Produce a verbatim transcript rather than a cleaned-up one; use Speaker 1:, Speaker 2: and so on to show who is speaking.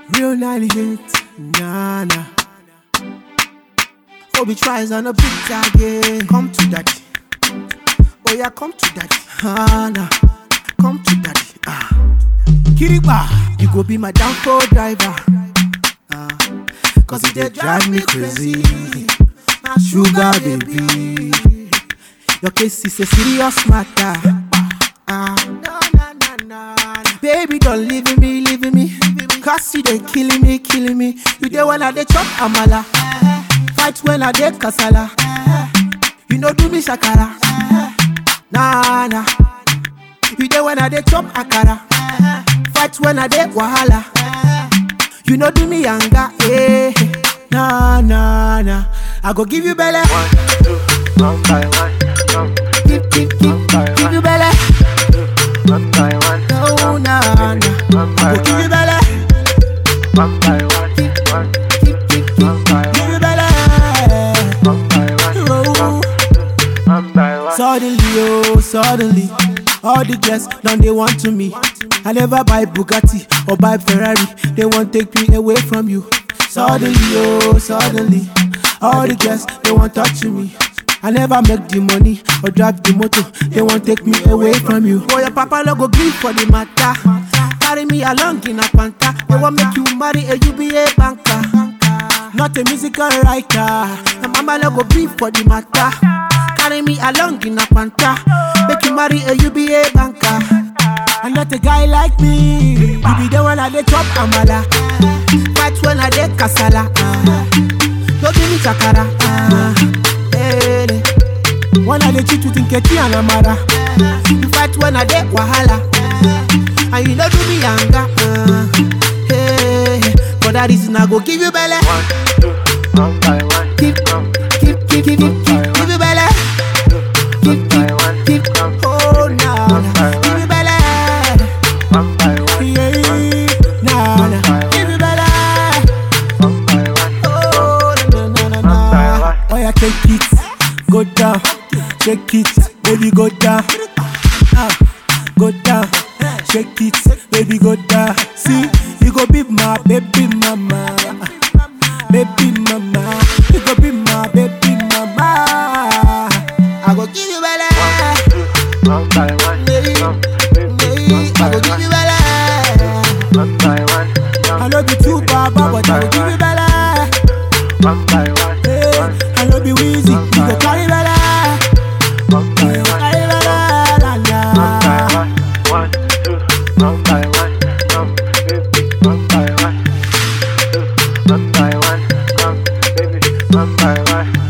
Speaker 1: Real ninety-eight, nah nah. Obi tries on a big target. Come to daddy. Oh yeah, come to daddy. Ah nah. Come to daddy. Ah. Kiriba, you go be my downfall driver. Ah. Cause it dey drive me crazy. Sugar baby. Your case is a serious matter. Ah. Baby, don't leave me, leave me. Cause you dey killing me, killing me. You dey when I dey chop amala. Fight when I dey kasala. You know do me shakara. Nah, nah. You dey when I dey chop akara. Fight when I dey wahala. You know do me yanga. Eh. Nah, nah, nah. I go give you belly.
Speaker 2: One, two, one by one. Come.
Speaker 1: Give, give, give, give you belly.
Speaker 2: One by one.
Speaker 1: Oh, nah, nah.
Speaker 2: One by
Speaker 1: I go give you belly.
Speaker 2: One by one. One.
Speaker 1: Give, give, give,
Speaker 2: One by
Speaker 1: give
Speaker 2: one.
Speaker 1: you belly.
Speaker 2: One by one.
Speaker 1: Oh.
Speaker 2: One by one.
Speaker 1: Suddenly, oh, suddenly, all the girls now they want to me. I never buy Bugatti or buy Ferrari. They want take me away from you. Suddenly, oh, suddenly, all the girls they want touch me. I never make the money or drive the motor. They want take me away from you. Boy, your papa no go green for the matter. Carry me along in a panta. They want make you marry a U B A banker, not a musical writer. My mama no go green for the matter. Carry me along in a panta. Make you marry a U B A banker. I'm not a guy like me. You be the one I dey chop amala. Fight when I dey kasala. Don't give me chakara. Hey, when I dey cheat with Nketi and Amara. You fight when I dey wahala. And you don't do me yanga. Hey, for that reason I go give you belly.
Speaker 2: One, two, one by one.
Speaker 1: Give,
Speaker 2: Come.
Speaker 1: give, give, give, give, give, give you belly. Give,
Speaker 2: One by
Speaker 1: give,
Speaker 2: one.
Speaker 1: give,
Speaker 2: Come.
Speaker 1: oh nah, nah. Give you belly.
Speaker 2: One by one.
Speaker 1: Yeah, nah, nah. Give you belly.
Speaker 2: One by one.
Speaker 1: Oh, nah, nah, nah,
Speaker 2: One by
Speaker 1: nah.
Speaker 2: one.
Speaker 1: Oh yeah, take it, go down, shake it, baby, go down, ah, go down, shake it, baby, go down. See, you go be my baby mama, baby mama, you go be my baby mama. I go give you belly,
Speaker 2: One by one. Come.
Speaker 1: yeah, I go give you belly.
Speaker 2: One by one.
Speaker 1: I know be too baba, but I go give you belly.
Speaker 2: One by one.
Speaker 1: Hey, I know be wheezy, you go carry belly.
Speaker 2: One by one.
Speaker 1: Carry belly, la,
Speaker 2: One by
Speaker 1: la.
Speaker 2: one. One, two, one by one. Come, baby. One by one. Two, one by one. Come, baby. One by one.